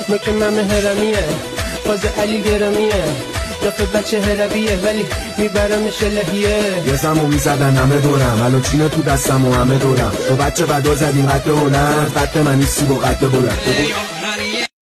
مکه ممه هرمیه باز علی گرمیه دفعه بچه هربیه ولی میبرمش الهیه. یه زمو میزدن همه دورم الان چینه تو دستم و همه دورم تو بچه بدا زدیم قد هنر قد من نیستی با قد بلند